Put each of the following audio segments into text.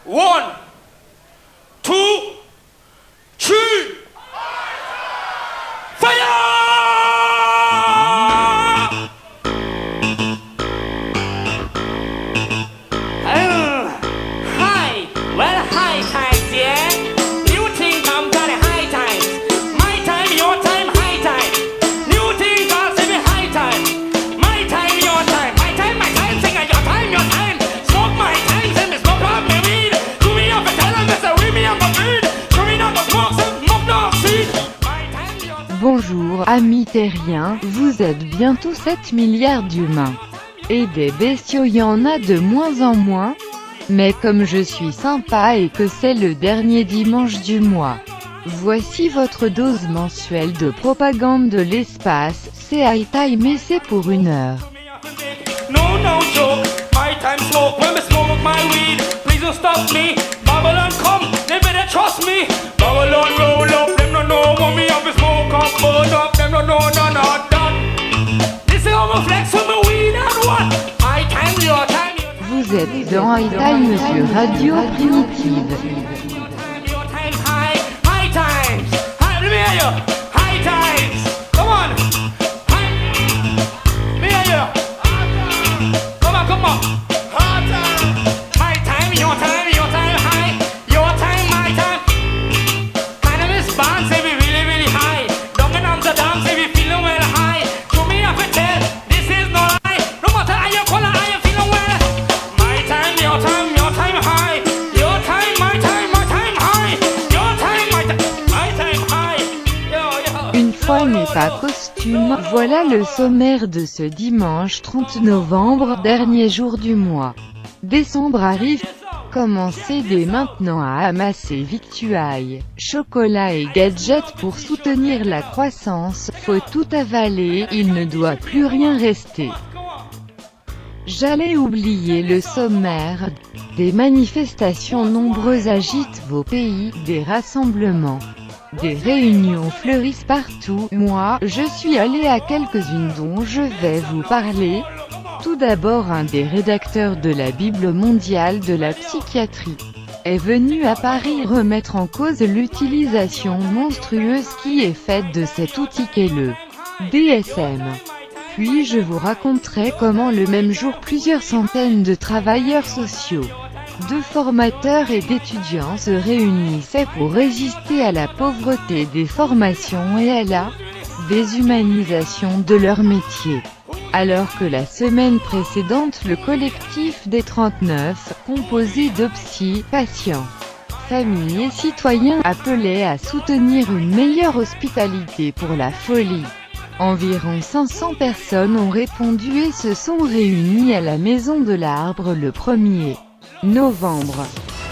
1, 2, 3, fire! Bonjour, amis terriens, vous êtes bientôt 7 milliards d'humains. Et des bestiaux y en a de moins en moins. Mais comme je suis sympa et que c'est le dernier dimanche du mois, voici votre dose mensuelle de propagande de l'espace, c'est high time et c'est pour 1 heure. No joke, my time smoke, when me smoke my weed, please don't stop me, Babylon come, they better trust me, Babylon roll up, them no know what me have to smoke up, burn up, them no know none of that, this is how me flex with me weed and what, my time, your time, vous êtes dans High Time sur Radio Primitive. your time, high times, let me hear you, high times, come on, let me hear you. Come on. Hard time. My time, your time, high. Your time, my time. My name is Bond, say we really, really high. Down in Amsterdam, say we feeling well high. To me, I can tell, this is no lie. No matter how you call it, I am feeling well. My time, high. Your time, my time high. Your time, my time high. Yo. Une fois n'est pas costume, voilà le sommaire de ce dimanche 30 novembre, dernier jour du mois. Décembre arrive. Commencez dès maintenant à amasser victuailles, chocolat et gadgets pour soutenir la croissance, faut tout avaler, il ne doit plus rien rester. J'allais oublier le sommaire. Des manifestations nombreuses agitent vos pays, des rassemblements. Des réunions fleurissent partout, moi, je suis allé à quelques-unes dont je vais vous parler. Tout d'abord, un des rédacteurs de la Bible mondiale de la psychiatrie est venu à Paris remettre en cause l'utilisation monstrueuse qui est faite de cet outil qu'est le DSM. Puis je vous raconterai comment le même jour plusieurs centaines de travailleurs sociaux, de formateurs et d'étudiants se réunissaient pour résister à la pauvreté des formations et à la déshumanisation de leur métier. Alors que la semaine précédente le collectif des 39, composé de psy, patients, familles et citoyens appelait à soutenir une meilleure hospitalité pour la folie. Environ 500 personnes ont répondu et se sont réunies à la Maison de l'Arbre le 1er novembre.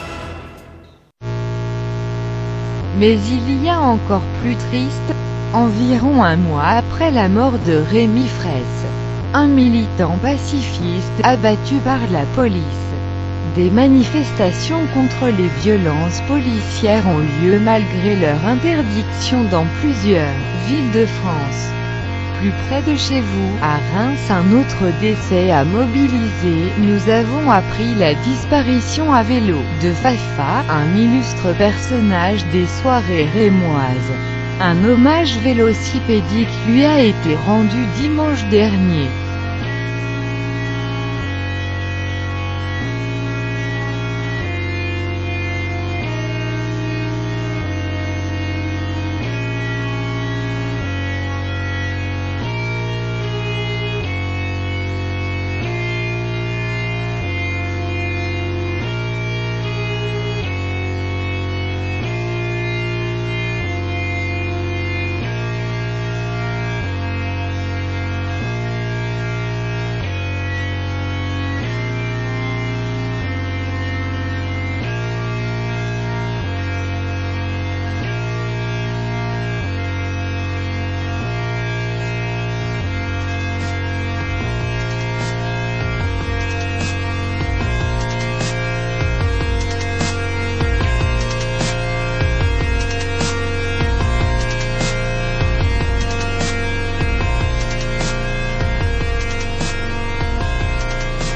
Mais il y a encore plus triste, environ 1 mois après la mort de Rémi Fraisse, un militant pacifiste abattu par la police. Des manifestations contre les violences policières ont lieu malgré leur interdiction dans plusieurs villes de France. Plus près de chez vous, à Reims, un autre décès a mobilisé. Nous avons appris la disparition à vélo de Fafa, un illustre personnage des soirées rémoises. Un hommage vélocipédique lui a été rendu dimanche dernier.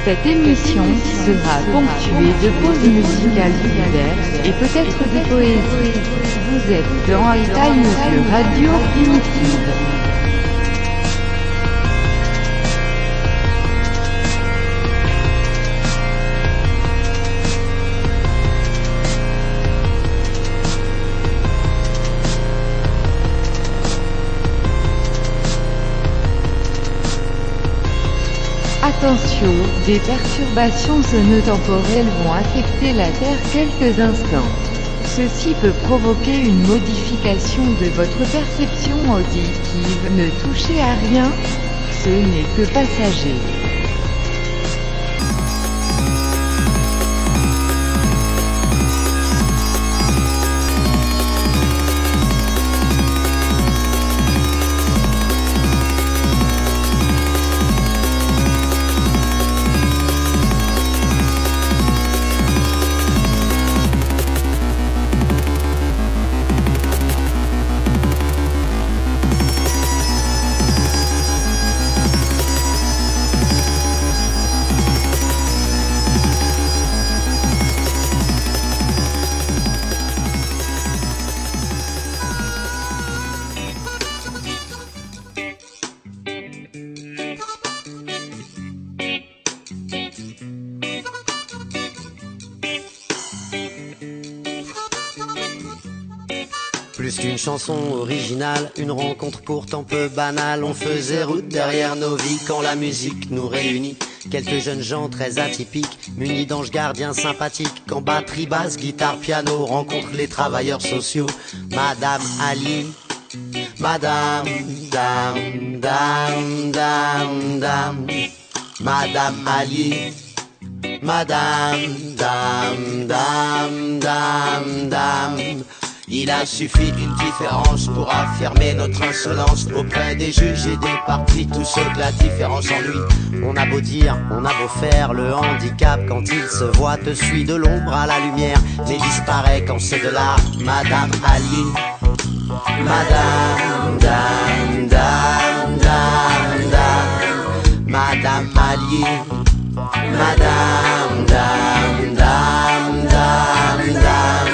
Cette émission sera ponctuée de pauses musicales diverses et peut-être de poésie. Vous êtes dans High Time sur Radio Primitive. Attention, des perturbations sonotemporelles vont affecter la Terre quelques instants. Ceci peut provoquer une modification de votre perception auditive. Ne touchez à rien, ce n'est que passager. Plus qu'une chanson originale, une rencontre pourtant peu banale. On faisait route derrière nos vies quand la musique nous réunit. Quelques jeunes gens très atypiques, munis d'anges gardiens sympathiques. Quand batterie, basse, guitare, piano rencontrent les travailleurs sociaux. Madame Ali, Madame, dame, dame, dame, dame. Madame Ali, Madame, dame, dame, dame, dame. Il a suffi d'une différence pour affirmer notre insolence auprès des juges et des partis, tous ceux que la différence ennuie. On a beau dire, on a beau faire, le handicap quand il se voit te suit de l'ombre à la lumière, mais disparaît quand c'est de l'art. Madame Ali, Madame, dame, dame, dame, dame. Madame Ali, Madame, dame, dame, dame, dame.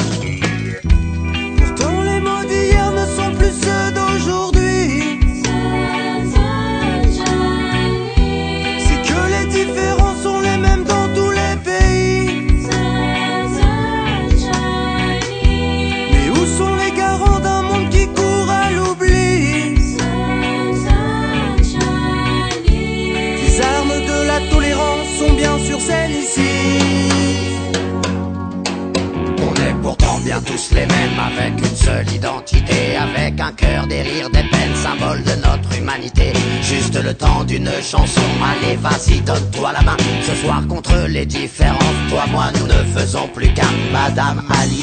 Tous les mêmes, avec une seule identité, avec un cœur, des rires, des peines, symbole de notre humanité. Juste le temps d'une chanson, allez vas-y donne-toi la main. Ce soir contre les différences, toi, moi, nous ne faisons plus qu'un. Madame Ali,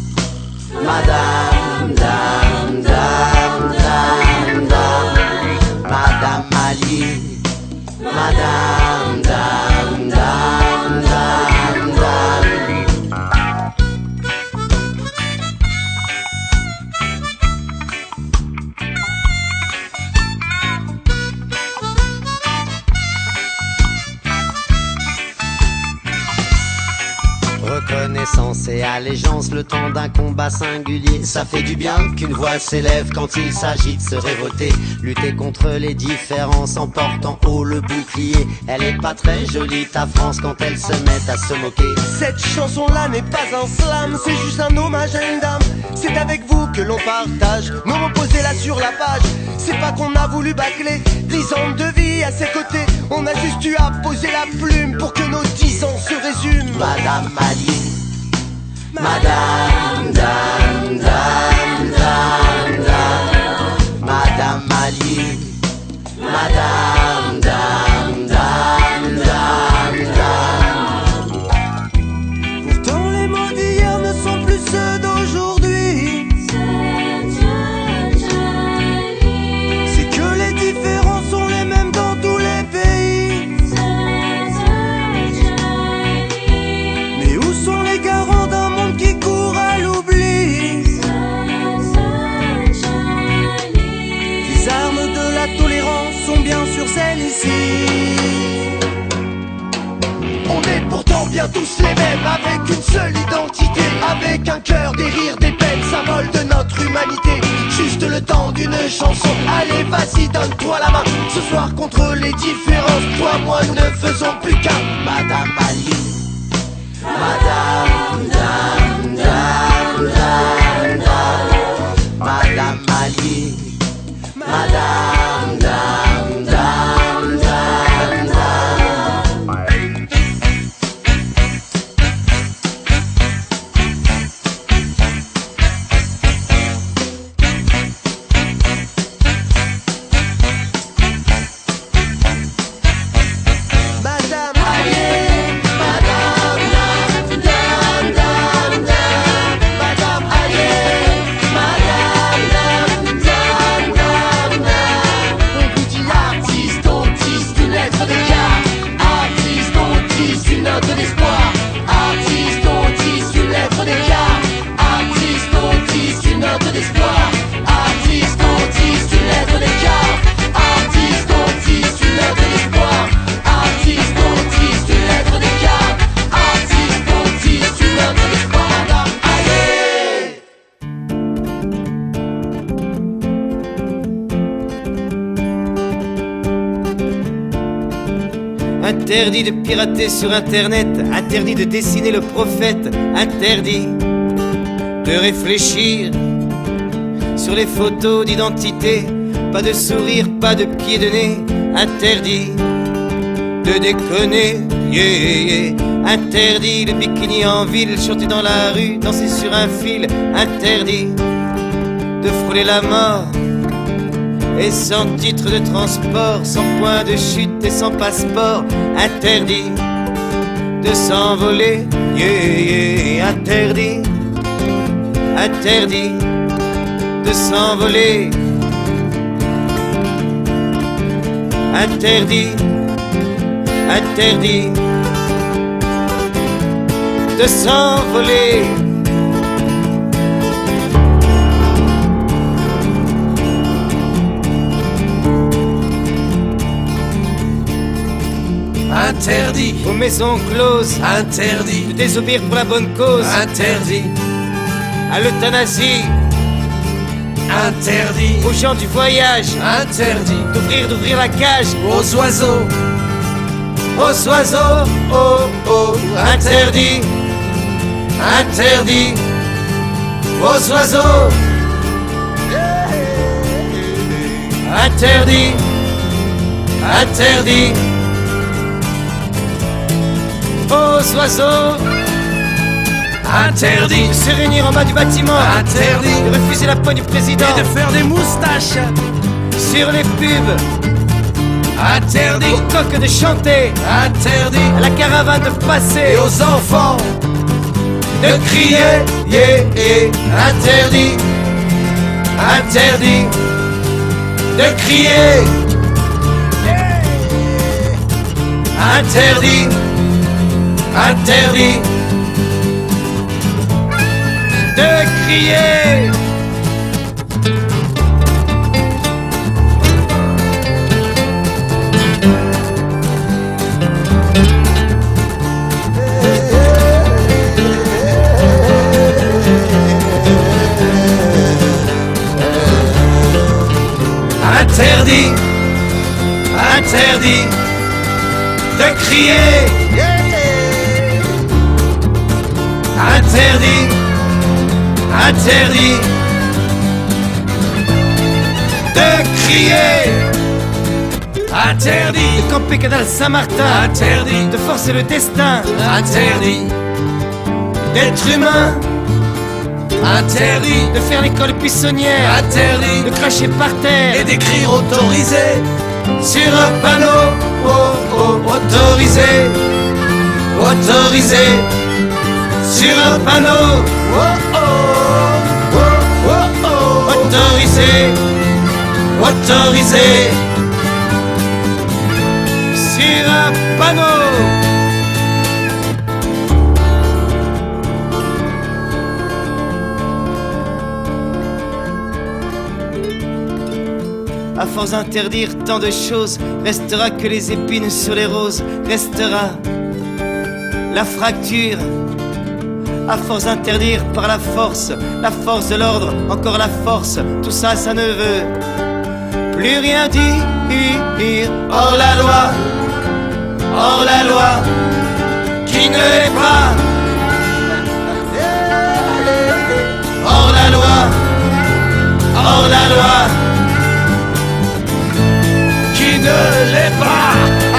Madame, dame, dame, dame, dame. Madame Ali, Madame, dame, dame, dame, dame. Reconnaissance et allégeance, le temps d'un combat singulier. Ça fait du bien qu'une voix s'élève quand il s'agit de se révolter. Lutter contre les différences en portant haut le bouclier. Elle est pas très jolie ta France quand elle se met à se moquer. Cette chanson-là n'est pas un slam, c'est juste un hommage à une dame. C'est avec vous que l'on partage, nos mots posés là sur la page. C'est pas qu'on a voulu bâcler 10 ans de vie à ses côtés. On a juste eu à poser la plume pour que nos 10 ans se résument. Madame Ali, Madame, dame, dame, dame, dame. Madame Ali, Madame, dame, dame, dame, dame. Pourtant les mots d'hier ne sont plus ceux d'aujourd'hui. C'est que les différences sont les mêmes dans tous les pays. Mais où sont les garants d'un monde qui court à l'oubli? seule identité. Avec un cœur, des rires, des peines, symbole de notre humanité. Juste le temps d'une chanson. Allez, vas-y, donne-toi la main. Ce soir, contre les différences, toi, moi, nous ne faisons plus qu'un. Madame Ali, Madame, dame, dame, dame, dame. Madame Ali, Madame, dame, dame, dame, dame. Madame Ali, Madame, dame, dame, dame, dame. Madame Ali, Madame, dame, dame, dame, dame. On vous dit artiste, autiste, une lettre d'écart. Artiste, autiste, une note d'espoir. Artiste, autiste, une lettre d'écart. Artiste, autiste, une note d'espoir. Artiste, autiste, une lettre d'écart. Artiste, autiste, une note d'espoir. Artiste, autiste, une lettre d'écart. Artiste, autiste, une note d'espoir. Madame, allez! Interdit de pirater sur internet, interdit de dessiner le prophète, interdit de réfléchir sur les photos d'identité, pas de sourire, pas de pied de nez, interdit de déconner, yeah, yeah. Interdit le bikini en ville, chanter dans la rue, danser sur un fil, interdit de frôler la mort. Et sans titre de transport, sans point de chute et sans passeport, interdit de s'envoler, yeah, yeah. Interdit, interdit de s'envoler. Interdit, interdit de s'envoler. Interdit Aux maisons closes, Interdit de désobéir pour la bonne cause, Interdit à l'euthanasie, Interdit aux gens du voyage, Interdit d'ouvrir la cage, aux oiseaux aux oiseaux, oh oh, interdit, interdit, aux oiseaux, interdit, interdit, aux oiseaux, Interdit de se réunir en bas du bâtiment, Interdit de refuser la poigne du président, et de faire des moustaches. sur les pubs, Interdit aux coqs de chanter, Interdit à la caravane de passer, et aux enfants de crier, yeah, yeah. Interdit, interdit de crier, interdit, interdit de crier. Interdit, interdit de crier, interdit, interdit de crier, interdit de camper Canal Saint-Martin, Interdit de forcer le destin, Interdit d'être humain, Interdit de faire l'école buissonnière, Interdit de cracher par terre, et d'écrire autorisé sur un panneau, oh oh, autorisé, autorisé, sur un panneau, Oh oh Oh oh oh autorisé, autorisé, sur un panneau. À force d'interdire tant de choses, restera que les épines sur les roses, restera la fracture à force d'interdire par la force de l'ordre, encore la force, tout ça, ça ne veut plus rien dire. Hors la loi, qui ne l'est pas. Hors la loi, qui ne l'est pas.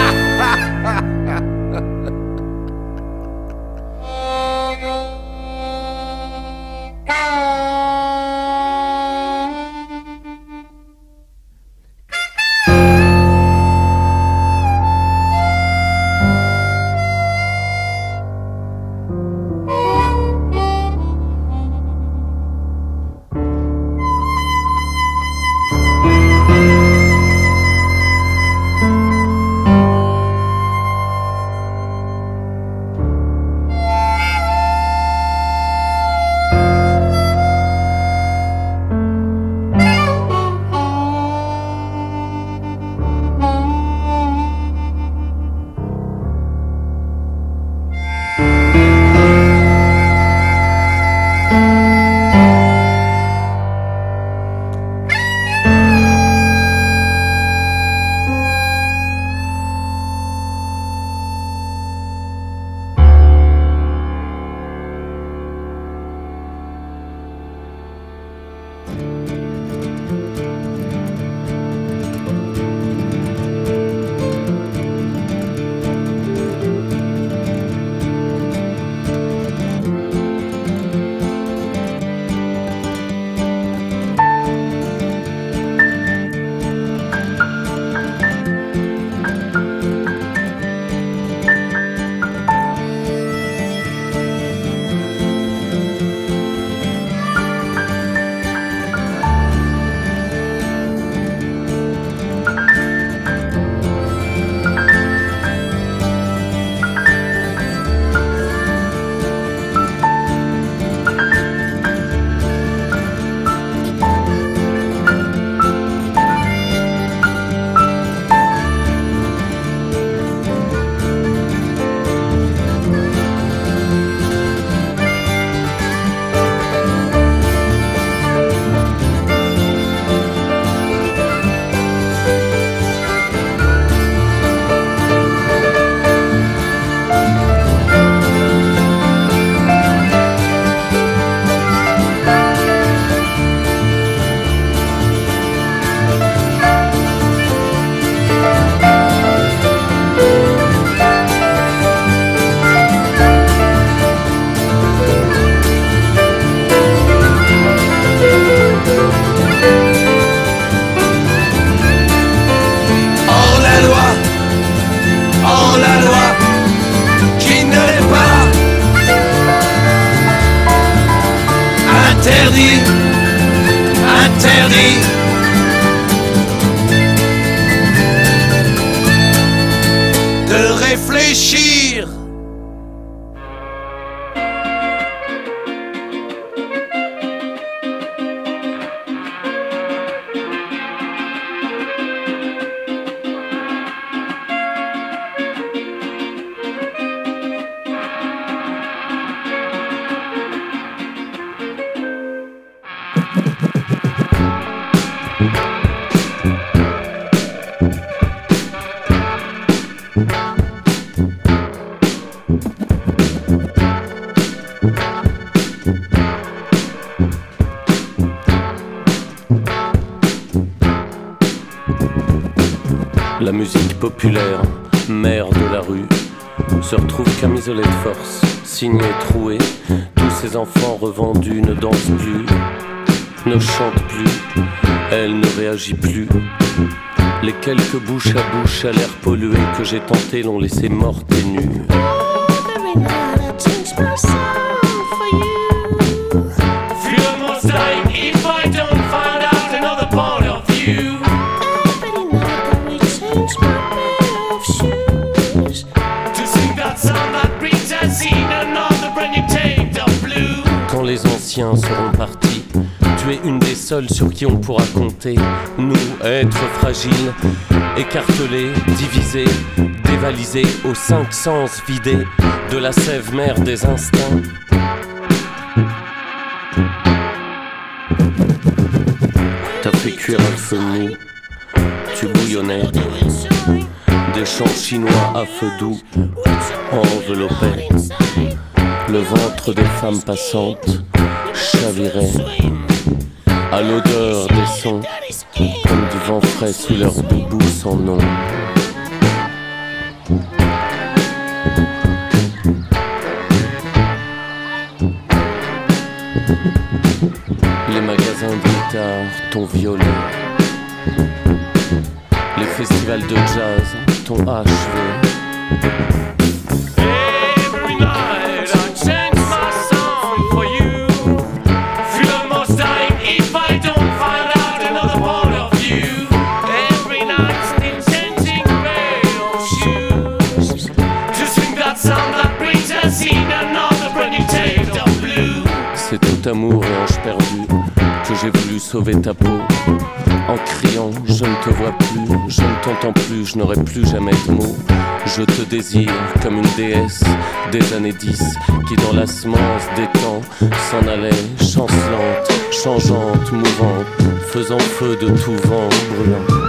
Interdit. De réfléchir. La musique populaire, mère de la rue, se retrouve camisolée de force, signée trouée. Tous ces enfants revendus ne dansent plus, ne chantent plus, elle ne réagit plus. Les quelques bouches à bouche à l'air pollué que j'ai tenté l'ont laissée morte et nue. Quand les anciens seront partis, tu es une des seules sur qui on pourra compter. Nous, êtres fragiles, écartelés, divisés, dévalisés, aux 5 sens vidés de la sève mère des instincts. cuire à feu mou. Tu bouillonnais, des champs chinois à feu doux enveloppaient le ventre des femmes passantes, chavirait à l'odeur des sons, comme du vent frais sous leurs boubous sans nom. Les magasins de guitare, ton violet. Les festivals de jazz, ton achevé. Every night I change my song for you. Feel almost dying if I don't find out another part of you. Every night still changing pair of shoes. To sing that song that brings us in another brand new tale of blue. C'est tout amour et ange perdu que j'ai voulu sauver ta peau. En criant, je ne te vois plus, je ne t'entends plus, je n'aurai plus jamais de mots. Je te désire comme une déesse des années 10 qui dans la semence des temps s'en allait chancelante, changeante, mouvante, faisant feu de tout vent brûlant.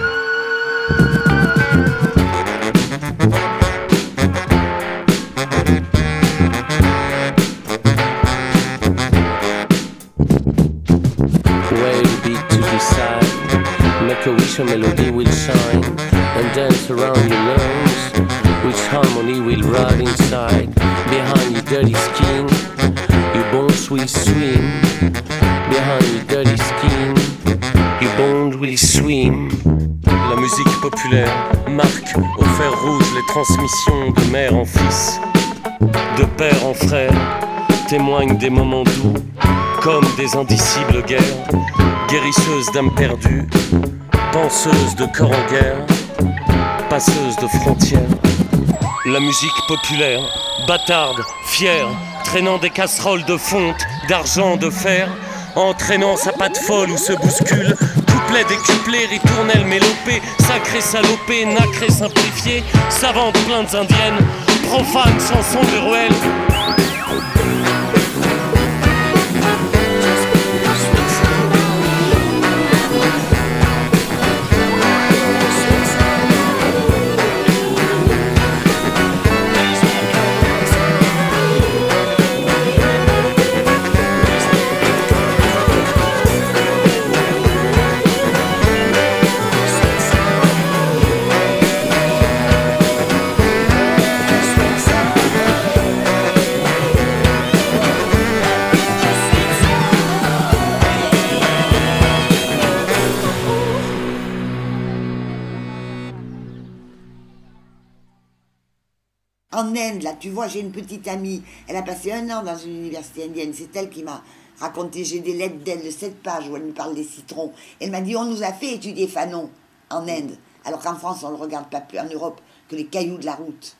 Make a wish, a melody will shine and dance around your lungs, which harmony will ride inside. Behind your dirty skin, your bones will swim. Behind your dirty skin, your bones will swim. La musique populaire marque au fer rouge les transmissions de mère en fils, de père en frère, témoigne des moments doux, comme des indicibles guerres, guérisseuse d'âmes perdues, penseuse de corps en guerre, passeuse de frontières. La musique populaire, bâtarde, fière, traînant des casseroles de fonte, d'argent, de fer, entraînant sa patte folle où se bouscule, couplet décuplé, ritournelle mélopée, sacré salopé, nacré simplifié, savante plaintes indiennes, profane chanson de ruelle. En Inde, là, tu vois, j'ai une petite amie, elle a passé 1 an dans une université indienne, c'est elle qui m'a raconté, j'ai des lettres d'elle de 7 pages où elle me parle des citrons. Elle m'a dit, on nous a fait étudier Fanon en Inde, alors qu'en France, on ne le regarde pas plus, en Europe, que les cailloux de la route.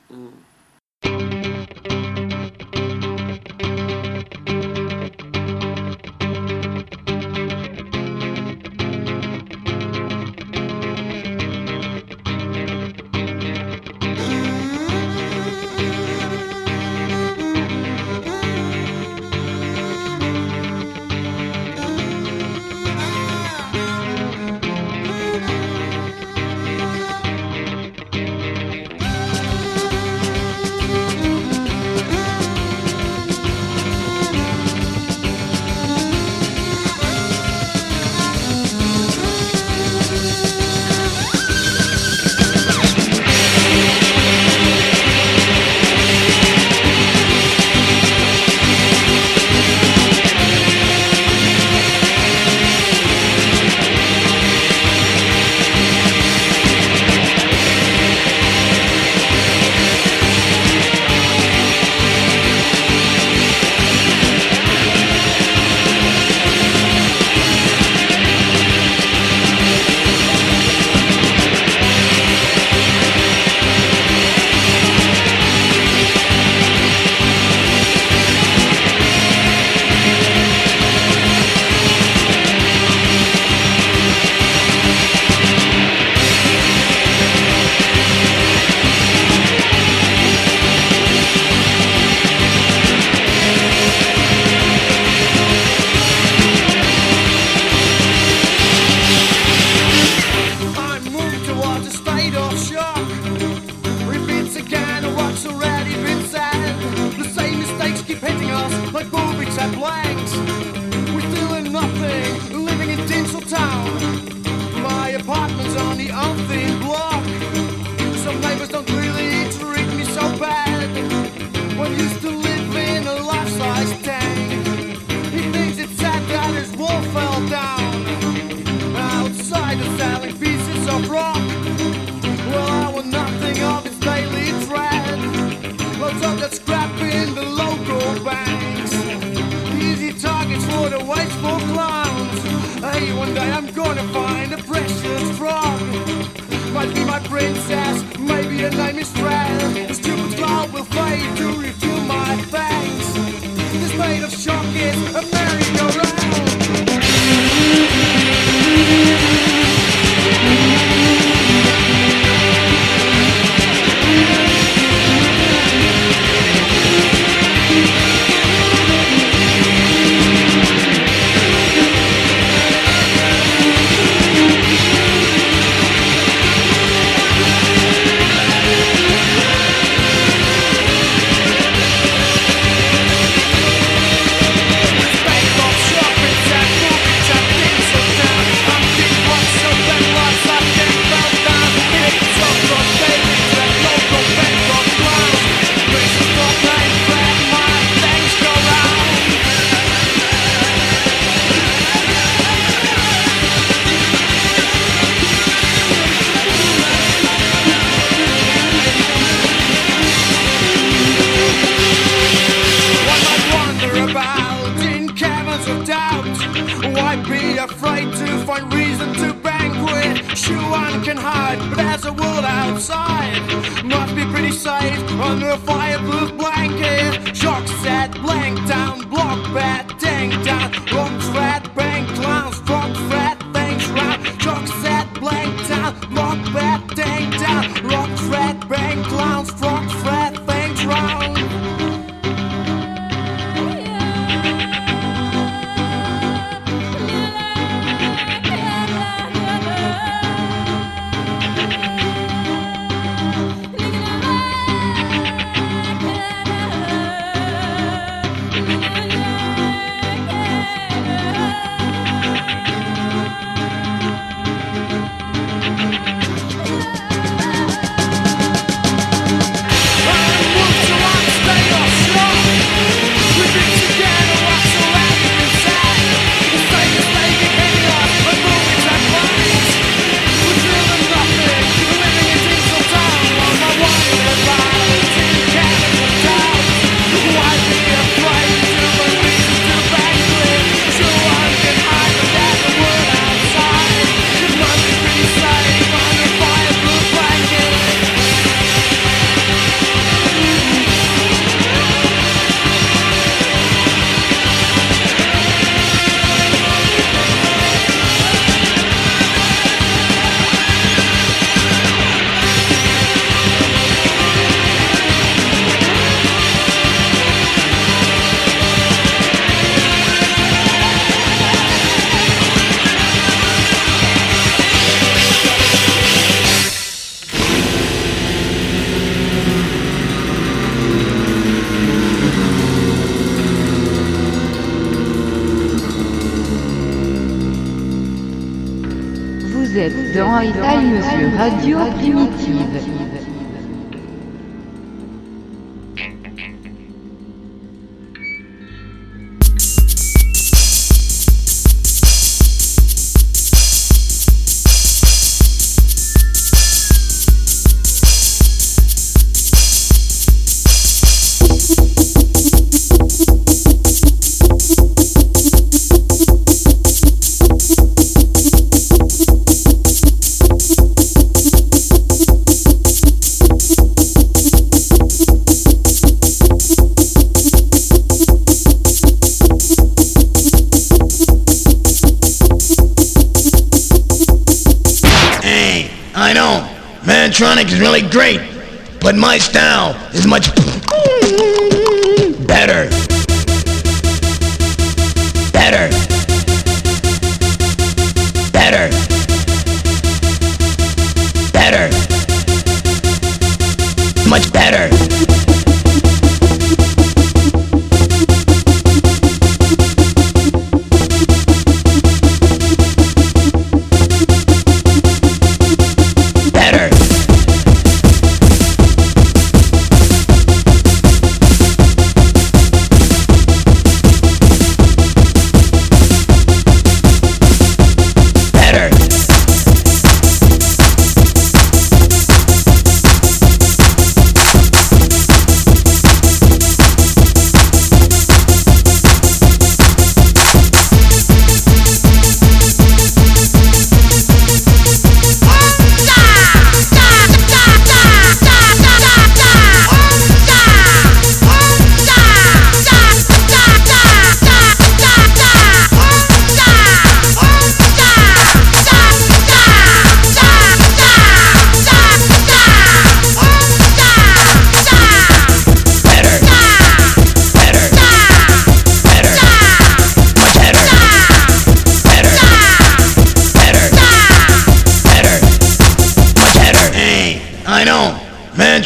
my boobies are blanks. We're doing nothing, living in Tinseltown. My apartment's on the unthin block. Some neighbors don't really treat me so bad. One used to live in a life-size tank. He thinks it's sad that his wall fell down. Outside is selling pieces of rock. Well, I want nothing of its daily dread. Lots of that scrap in the local banks. Easy targets for the wasteful clowns. Hey, one day I'm gonna find a precious frog. Might be my princess, maybe her name is Fred. The stupid cloud will fade to reveal my thanks. This made of shock is a merry-go-round. Under a fireproof blanket, shock set, blank down, block bat, tank down, rock flat, bank clowns, rock flat, things round, shock set, blank down, block bat, tank down, rock flat, bank clowns, rock flat, things round. Vous êtes dans High Time sur Radio Primitive. Mantronic is really great, but my style is much better. Better. Better. Better. Much better.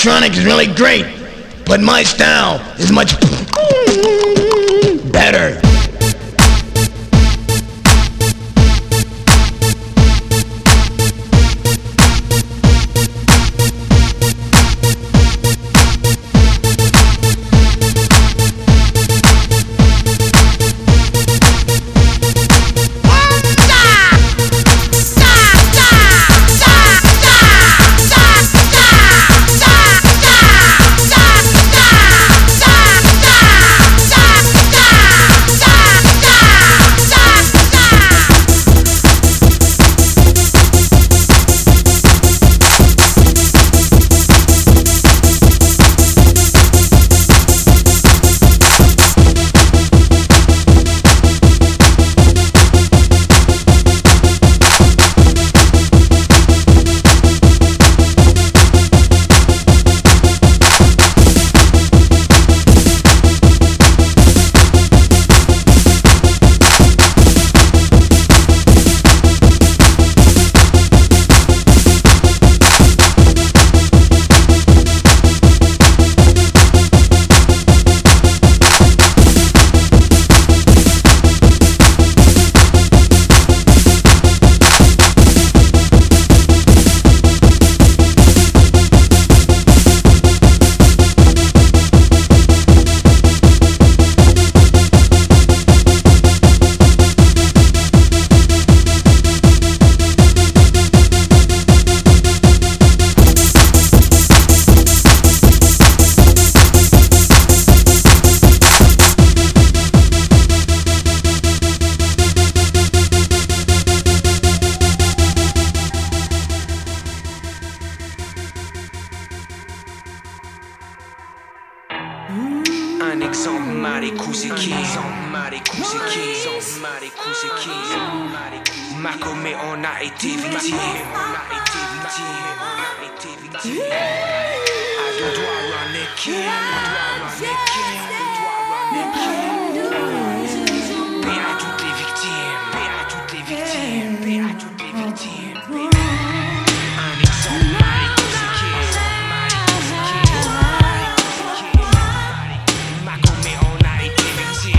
electronic is really great, but my style is much better. Un exemple mal écouté qui Macomé on a été victime. À deux doigts run it king. Paix à toutes les victimes. Paix à toutes les victimes. Paix à toutes les victimes. Un exemple mal écouté qui Macomé on a été victime.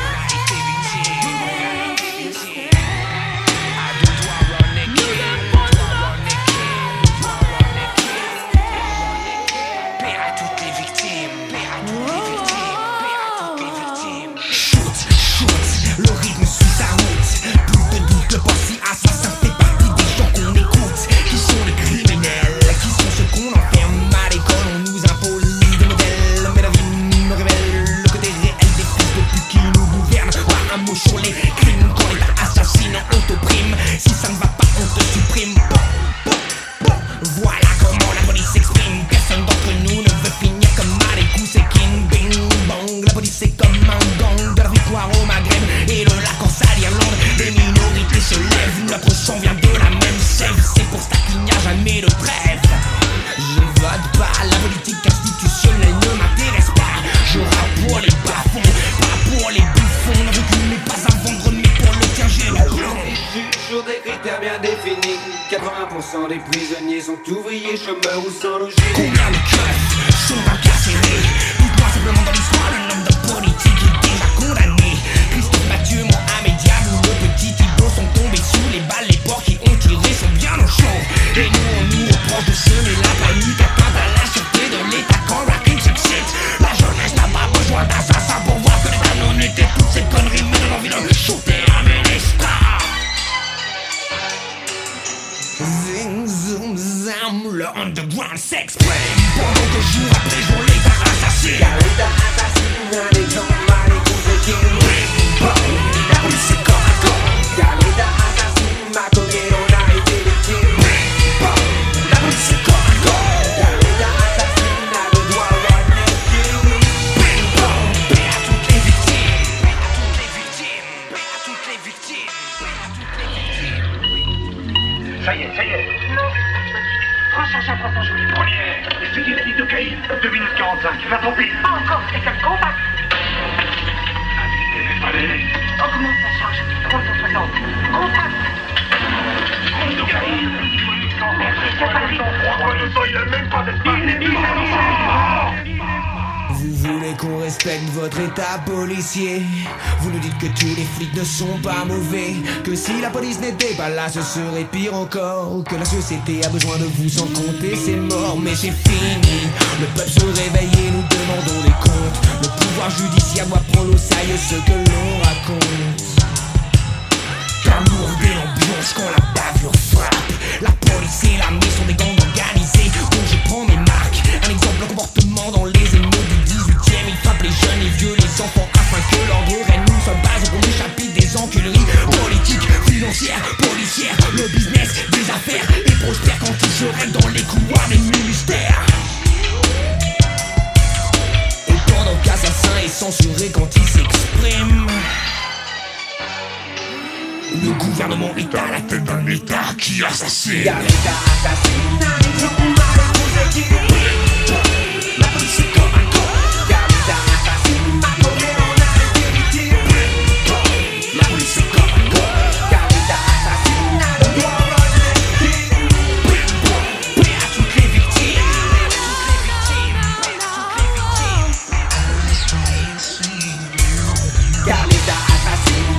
Des prisonniers sont ouvriers, chômeurs ou sans logis. Combien de keufs sont incarcérés? Dites-moi simplement dans l'histoire le nombre de politiques est déjà condamné. Christophe Mathieu, Mohamed Diallo, le petit Thibault sont tombés sous les balles. Les porcs qui ont tiré sont bien au chaud. Et nous on nous reproche de semer la panique atteinte à la sûreté de l'État quand Racking succède. La jeunesse n'a pas besoin d'assassins pour voir que l'État non était toutes ces conneries. Mais on a envie de shooter un ministre. Zing, zoom, zam, le underground s'exprime. Pendant que jour après jour l'État assassine. Car l'État assassine un des gens mal écoutés qui la police est corps à corps. Car l'État assassine Macomé on a été victime. La police est corps à corps. Car l'État assassine à deux doigts run it king. Paix à toutes les victimes. Paix à toutes les victimes. Paix à toutes les victimes. Paix à toutes les victimes. Ça y est. Non. 350 je vous dis première. Et c'est qu'il a dit de Caïn 2 minutes 45. Va tomber. Encore quelqu'un de contact. Allez. Augmente la charge. 360. Contact. De Caïn. Il a même pas d'espace. peine votre état policier. Vous nous dites que tous les flics ne sont pas mauvais, que si la police n'était pas là ce serait pire encore, que la société a besoin de vous sans compter ses morts. Mais c'est fini, le peuple se réveille et nous demandons des comptes. Le pouvoir judiciaire doit prendre au sérieux ce que l'on raconte. Alourder l'ambiance quand la bavure frappe. La police et l'armée sont des gangs organisés dont je prends mes marques. Un exemple de comportement dans les émeutes du 18e. Ils frappent les jeunes, les vieux, les enfants afin que l'ordre règne. Nous sommes basés pour les chapitres des enculeries politiques, financières, policières. Le business des affaires et prospère quand ils se règlent dans les couloirs des ministères. Et pendant qu'assassin est censuré quand il s'exprime, le gouvernement est à la tête d'un état qui assassine. La police est comme un con. La police est comme un con. Paix à toutes les victimes. Car l'État assassine.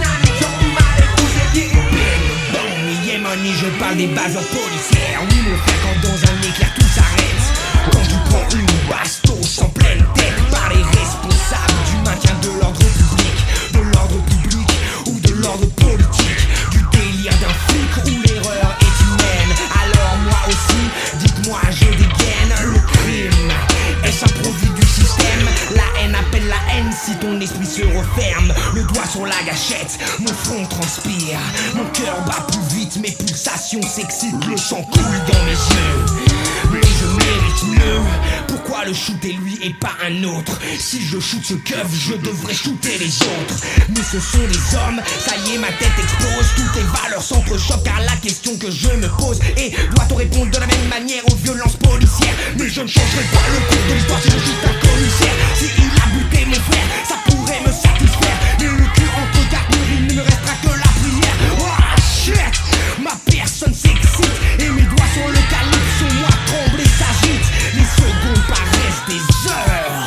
Je parle des bases policières. Oui mon frère, quand dans un éclair tout s'arrête, quand tu prends une bastos en pleine tête par les responsables du maintien de l'ordre public ou de l'ordre politique, du délire d'un flic où l'erreur est humaine. Alors moi aussi, dites-moi je dégaine. Le crime, est-ce un produit du système? La haine appelle la haine si ton esprit se referme. Le doigt sur la gâchette, mon front transpire, mon cœur bat plus vite, mes pulsations s'excitent, le sang coule dans mes yeux. Mais je mérite mieux. Pourquoi le shooter lui et pas un autre? Si je shoot ce keuf, je devrais shooter les autres. Mais ce sont les hommes, ça y est ma tête explose. Toutes les valeurs s'entrechoquent car la question que je me pose est: doit-on répondre de la même manière aux violences policières? Mais je ne changerai pas le cours de l'histoire si je shoot un commissaire. Si il a buté mon frère, ça pourrait me satisfaire. Mais le cul entre quatre murs, il ne me restera que la prière. Oh shit, ma personne s'excite et mes doigts sur le calibre, sur moi tremble et s'agite. Les secondes paraissent des heures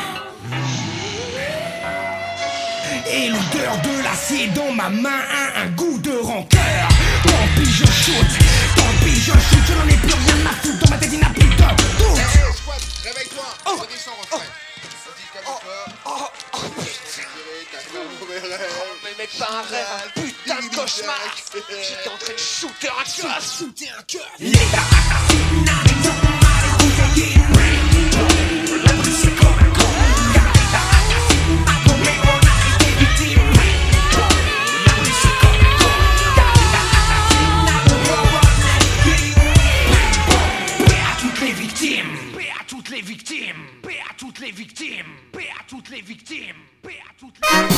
et l'odeur de l'acier dans ma main a un goût de rancœur. Tant pis je shoot, je n'en ai plus rien à foutre. Dans ma tête il n'a plus de doute. Hey, squad, réveille-toi, redescends refrain. Mais mec, pas un rêve, un putain de cauchemar. J'étais en train de shooter un cœur. L'État assassine, la police est comme un con. Car l'État assassine, mais on a été victime. La police est comme un con. Car l'État assassine, paix à toutes les victimes. Paix à toutes les victimes. Paix à toutes les victimes. Paix à toutes les victimes. Paix à toutes les victimes.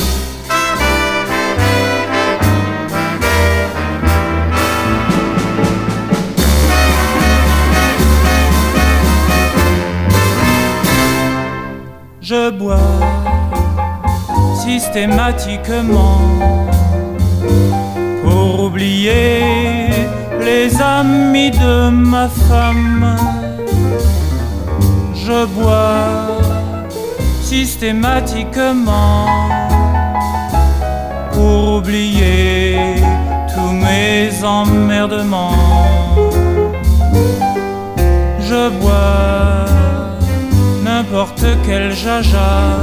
Je bois systématiquement pour oublier les amis de ma femme. Je bois systématiquement pour oublier tous mes emmerdements. Je bois n'importe quel jaja,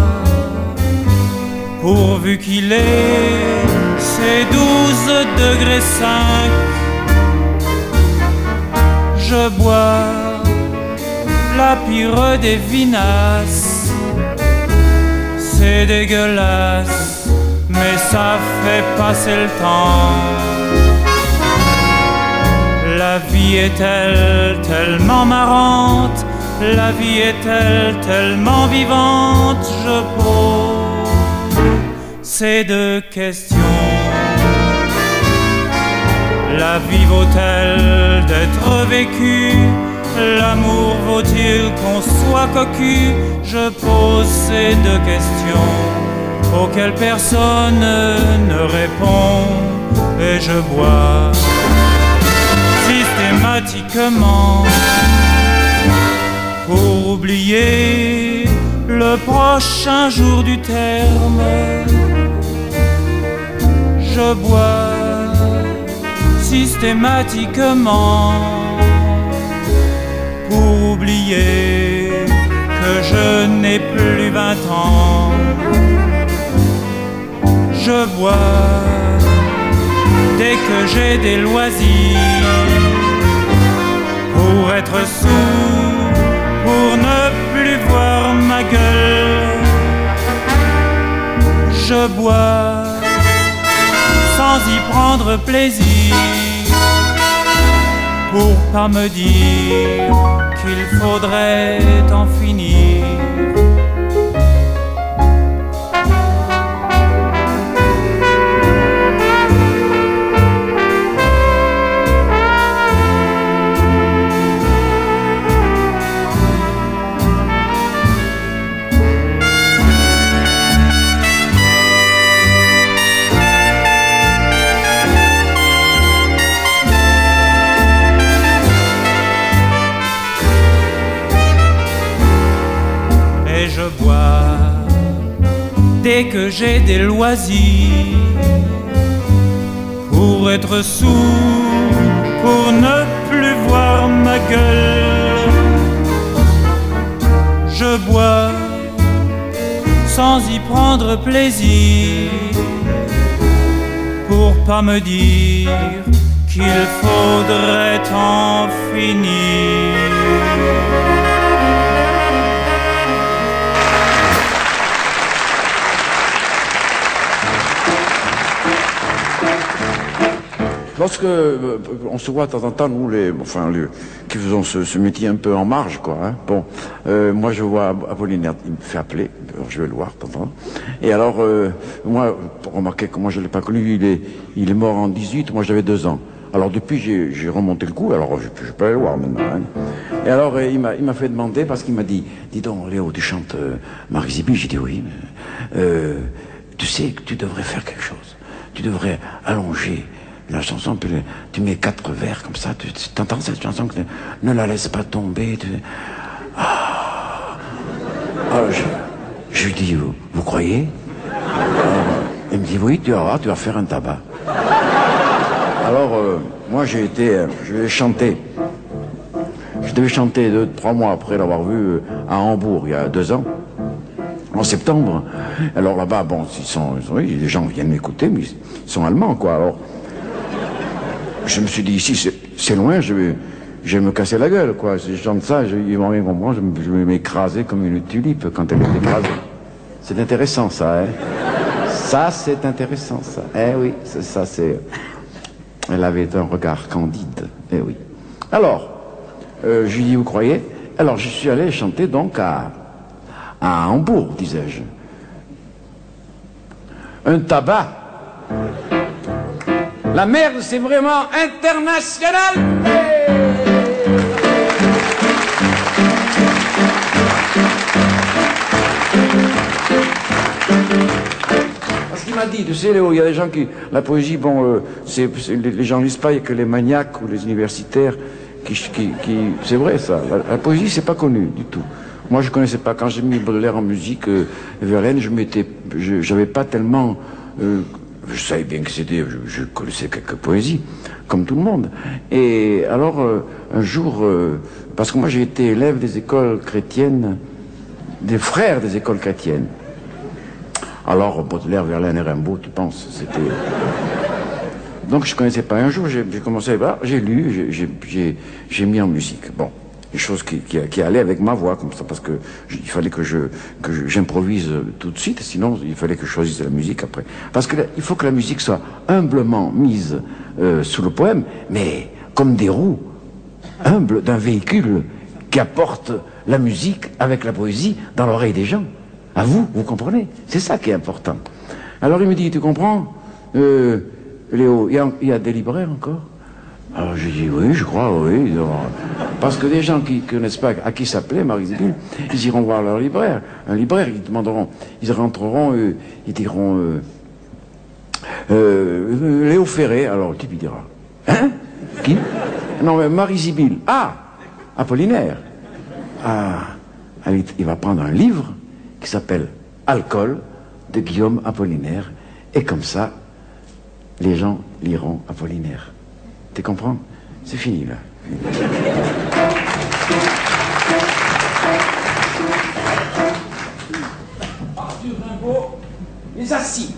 pourvu qu'il ait ses 12 degrés 5. Je bois la pire des vinasses, c'est dégueulasse, mais ça fait passer le temps. La vie est-elle tellement marrante? La vie est-elle tellement vivante? Je pose ces deux questions. La vie vaut-elle d'être vécue? L'amour vaut-il qu'on soit cocu? Je pose ces deux questions auxquelles personne ne répond. Et je bois systématiquement pour oublier le prochain jour du terme, je bois systématiquement pour oublier que je n'ai plus 20 ans. Je bois dès que j'ai des loisirs pour être sourd, pour ne plus voir ma gueule. Je bois sans y prendre plaisir, pour pas me dire qu'il faudrait en finir. Dès que j'ai des loisirs, pour être sourd, pour ne plus voir ma gueule. Je bois sans y prendre plaisir, pour pas me dire qu'il faudrait en finir. Lorsque on se voit de temps en temps, nous, qui faisons ce métier un peu en marge, quoi. Hein. Bon, moi je vois Apollinaire, il me fait appeler, alors je vais le voir de temps en temps. Et alors, moi, pour remarquer que moi je l'ai pas connu, il est mort en 18, moi j'avais 2 ans. Alors depuis, j'ai remonté le coup, alors je peux aller le voir maintenant. Hein. Et alors, il m'a fait demander, parce qu'il m'a dit, dis donc, Léo, tu chantes Marie-Zibi? J'ai dit oui. Tu sais que tu devrais faire quelque chose. Tu devrais allonger la chanson, puis tu mets 4 vers comme ça, tu entends cette chanson, ne la laisse pas tomber. Alors, je lui dis, vous croyez? Il me dit, oui, tu vas faire un tabac. Alors, moi je vais chanter. Je devais chanter 2-3 mois après l'avoir vu à Hambourg, il y a 2 ans, en septembre. Alors là-bas, bon, oui, les gens viennent m'écouter, mais ils sont allemands, quoi. Alors, je me suis dit, ici, c'est loin, je vais me casser la gueule, quoi. Si je chante ça, ils vont rien comprendre, je vais m'écraser comme une tulipe quand elle est écrasée. C'est intéressant, ça, hein. Ça, c'est intéressant, ça. Eh oui, ça, c'est... Elle avait un regard candide, eh oui. Alors, je lui dis, vous croyez? Alors, je suis allé chanter, donc, à Hambourg, disais-je. Un tabac. La merde, c'est vraiment international. Parce qu'il m'a dit, tu sais Léo, il y a des gens qui... La poésie, bon, les gens lisent pas, il n'y a que les maniaques ou les universitaires qui c'est vrai ça. La poésie, c'est pas connu du tout. Moi, je connaissais pas. Quand j'ai mis Baudelaire en musique, Verlaine, j'avais pas tellement... je savais bien que c'était... Je connaissais quelques poésies, comme tout le monde. Et alors, un jour... parce que moi, j'ai été élève des écoles chrétiennes, des frères des écoles chrétiennes. Alors, Baudelaire, Verlaine et Rimbaud, tu penses, c'était... Donc, je connaissais pas. Un jour, j'ai commencé à voir, j'ai lu, j'ai mis en musique. Bon, des choses qui allaient avec ma voix, comme ça, parce que il fallait que j'improvise tout de suite, sinon il fallait que je choisisse la musique après. Parce que il faut que la musique soit humblement mise sous le poème, mais comme des roues humbles d'un véhicule qui apporte la musique avec la poésie dans l'oreille des gens. À vous comprenez? C'est ça qui est important. Alors il me dit, tu comprends, Léo, il y a des libraires encore? Alors j'ai dit, oui, je crois, oui. Parce que des gens qui ne connaissent pas à qui s'appelait Marie-Zibi, ils iront voir leur libraire. Un libraire, ils demanderont, ils rentreront, ils diront, Léo Ferré. Alors le type, il dira, hein? Qui? Non, mais Marie-Zibi. Ah! Apollinaire. Ah! Il va prendre un livre, qui s'appelle Alcool de Guillaume Apollinaire. Et comme ça, les gens liront Apollinaire. Tu comprends? C'est fini là. Arthur Rimbaud, les assis.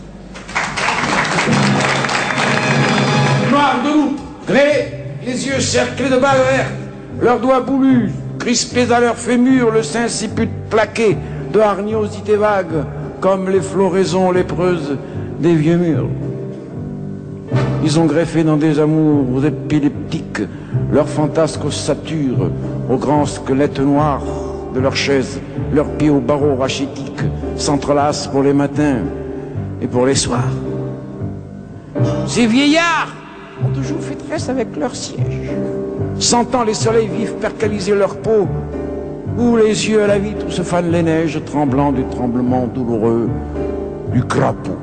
Noir debout, grès, les yeux cerclés de balles vertes, leurs doigts boulus, crispés à leurs fémurs, le sein si plaqué de hargnosités vagues, comme les floraisons lépreuses des vieux murs. Ils ont greffé dans des amours épileptiques leurs fantasques ossatures aux grands squelettes noirs de leurs chaises, leurs pieds aux barreaux rachétiques s'entrelacent pour les matins et pour les soirs. Ces vieillards ont toujours fait tresse avec leur siège, sentant les soleils vifs percaliser leur peau, ou les yeux à la vitre où se fanent les neiges, tremblant du tremblement douloureux du crapaud.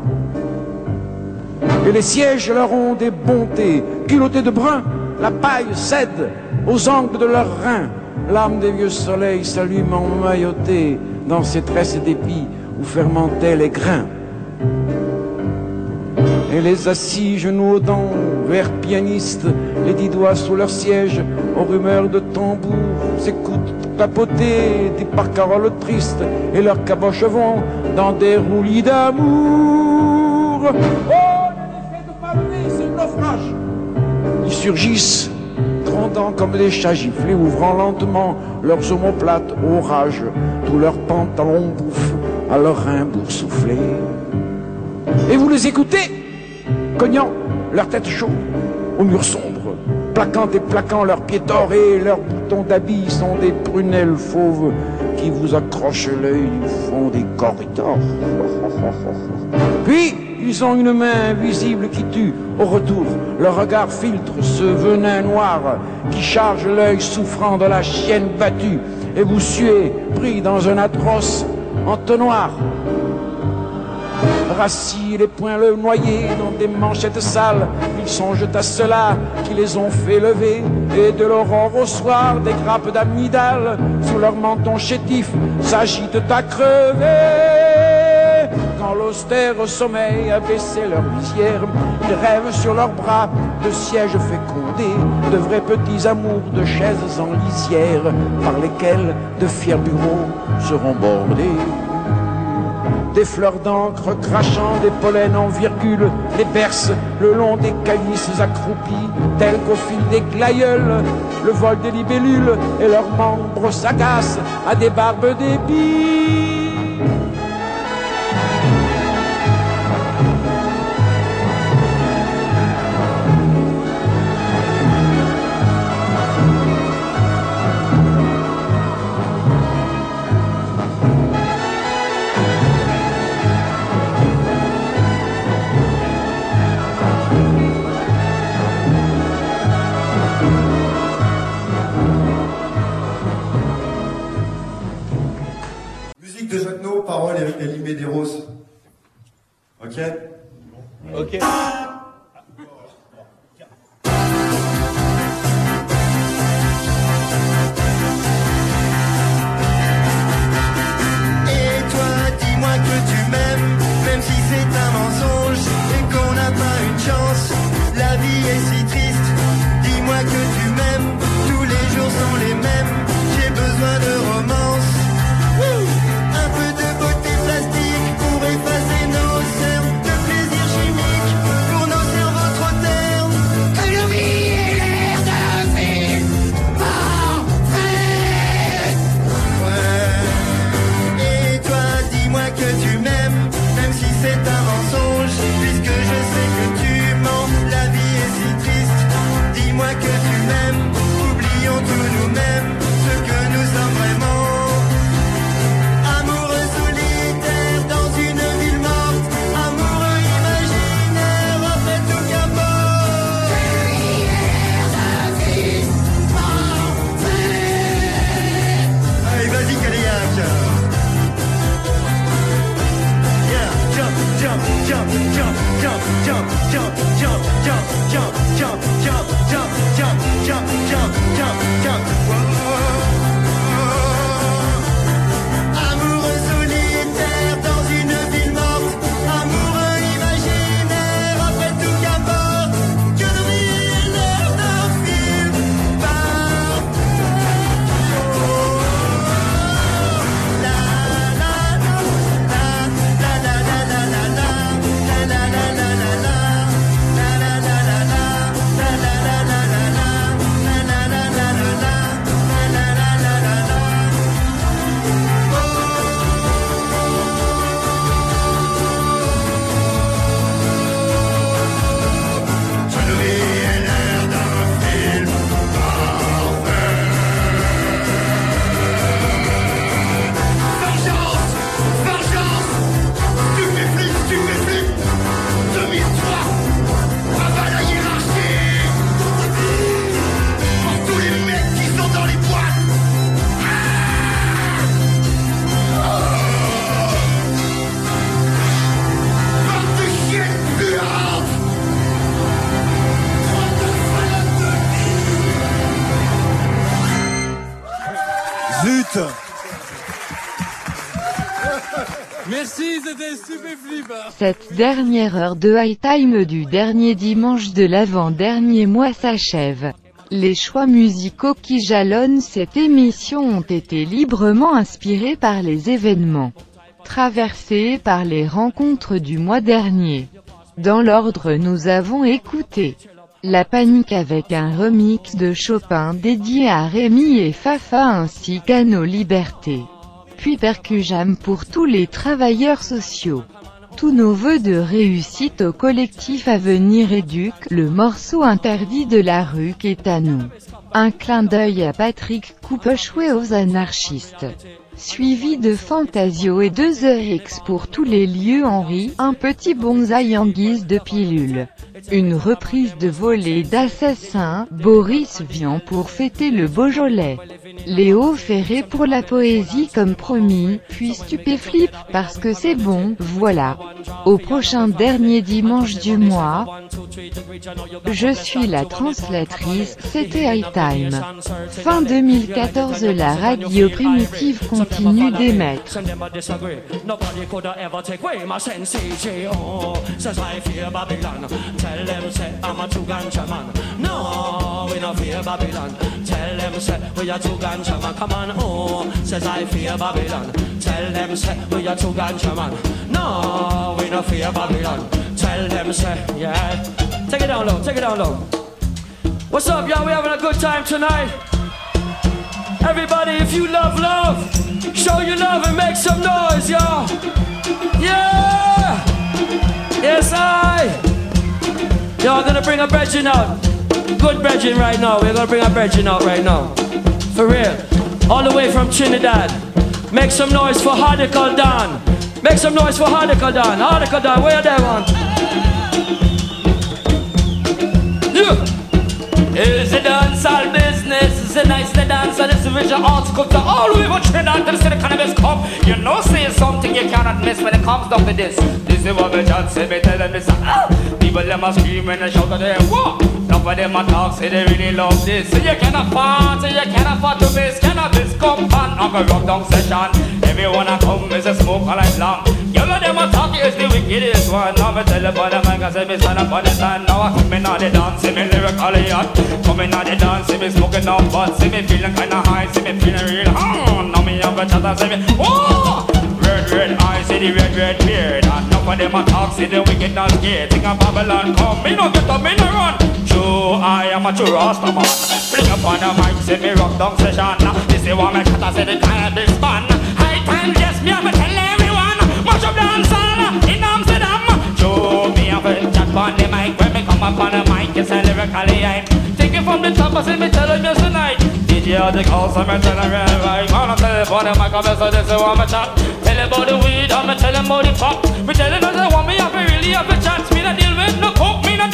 Et les sièges leur ont des bontés, culottés de brun, la paille cède aux angles de leurs reins, l'âme des vieux soleils s'allume emmaillotée dans ces tresses d'épis où fermentaient les grains. Et les assis, genoux aux dents, vers pianistes, les 10 doigts sous leur siège, aux rumeurs de tambour, s'écoutent tapoter des paroles tristes, et leurs caboches vont dans des roulis d'amour. Oh, l'effet de palmer, c'est le naufrage. Ils surgissent, grondant comme des chats giflés, ouvrant lentement leurs omoplates au rage, tous leurs pantalons bouffent à leurs reins boursouflés. Et vous les écoutez, cognant leur tête chaude au mur sombre, plaquant et plaquant leurs pieds dorés, leurs boutons d'habits sont des prunelles fauves qui vous accrochent l'œil du fond des corridors. Puis, ils ont une main invisible qui tue. Au retour, leur regard filtre ce venin noir qui charge l'œil souffrant de la chienne battue. Et vous suez, pris dans un atroce entonnoir. Rassis, les poings le noyés dans des manchettes sales, ils songent à ceux-là qui les ont fait lever. Et de l'aurore au soir, des grappes d'amygdales sous leur menton chétif s'agitent à crever. Quand l'austère sommeil a baissé leur visière, ils rêvent sur leurs bras de sièges fécondés, de vrais petits amours de chaises en lisière, par lesquelles de fiers bureaux seront bordés. Des fleurs d'encre crachant des pollens en virgule les bercent le long des canisses accroupies, tels qu'au fil des glaïeuls, le vol des libellules et leurs membres s'agacent à des barbes d'épis. De Jacquenot, parole Elie Medeiros. Ok? Ok. Et toi, dis-moi que tu m'aimes, même si c'est un mensonge et qu'on n'a pas une chance. La vie est si triste. Dis-moi que tu m'aimes, tous les jours sont les mêmes. J'ai besoin de romance. Un peu de beauté plastique pour effacer nos cernes, de plaisir chimique pour nos cerveaux trop ternes. Que l'oubli ait l'air d'un film parfait. Ouais. Et toi, dis-moi que tu m'aimes, même si c'est un mensonge, puisque je sais que tu mens. La vie est si triste. Dis-moi que tu m'aimes, oublions tout nous-mêmes, ce que nous sommes vraiment. Amoureux solitaire Cette dernière heure de High Time du dernier dimanche de l'avant-dernier mois s'achève. Les choix musicaux qui jalonnent cette émission ont été librement inspirés par les événements traversés par les rencontres du mois dernier. Dans l'ordre, nous avons écouté La Panique avec un remix de Chopin dédié à Rémi et Fafa ainsi qu'à Nos Libertés. Puis Percujam pour tous les travailleurs sociaux. Tous nos vœux de réussite au collectif Avenir Éduque, le morceau interdit de la rue qu'est à nous. Un clin d'œil à Patrick Coupechouet aux anarchistes. Suivi de Fantasio et 2X pour tous les lieux Henri, un petit bonsaï en guise de pilule. Une reprise de Volée d'Assassin, Boris Vian pour fêter le Beaujolais. Léo Ferré pour la poésie comme promis, puis Stupéflip parce que c'est bon, voilà. Au prochain dernier dimanche du mois, je suis la translatrice, c'était High Time. Fin 2014, la radio primitive continue d'émettre. Come on, oh, says I fear Babylon. Tell them, say, we are two ganja man. No, we no fear Babylon. Tell them, say, yeah. Take it down low, take it down low. What's up, y'all? We having a good time tonight. Everybody, if you love love, show your love and make some noise, y'all. Yeah! Yes, y'all gonna bring a brethren out. Good brethren right now. We're gonna bring a brethren out right now. For real. All the way from Trinidad. Make some noise for Hardical Don. Make some noise for Hardical Don. Hardical Don, where you there, man? Yeah. It's a dancehall business. It's a nice to dance and it's a visual article to all the way from Trinidad to the city cannabis come. You know, say something you cannot miss when it comes down to this. This is what the judge say, me tell them this. People them a scream and a shout at them. What? None of them a talk, say they really love this. So you cannot find, so you cannot afford to miss. Cannabis come on, I'm gonna rock down session. Everyone a come is a smoke all night long. You know them a talk, it's the wickedest one. Now me tell you about the man, cause I be stand up on the stand. Now I come in on the dance, see me lyrically hot. Come in on the dance, see me smoking on butt. See me feeling kinda high, see me feeling real hot. Now me have a chat and see me, whoa! Red eyes, see the red beard. And enough of them a talk, see the wicked not scared. Think of Babylon come, me no get up, me no run. True, I am a true Rasta man. Fling up on the mic, see me rock down session. This is what me cut, I say the cannabis fun. High time, yes, me have to tell everyone. Much of dancehall in Amsterdam. True, me have a chat on the mic. When me come up on the mic, it's a lyrically I'm taking from the top, I say me tell them just tonight. DJ the calls, so me tell them right. Wanna tell them about the mic, so this is what me chat. Tell about the weed, I'm tell them about the pop. Me tell them that I want me have to really have a chat. Me not deal with no coke, me not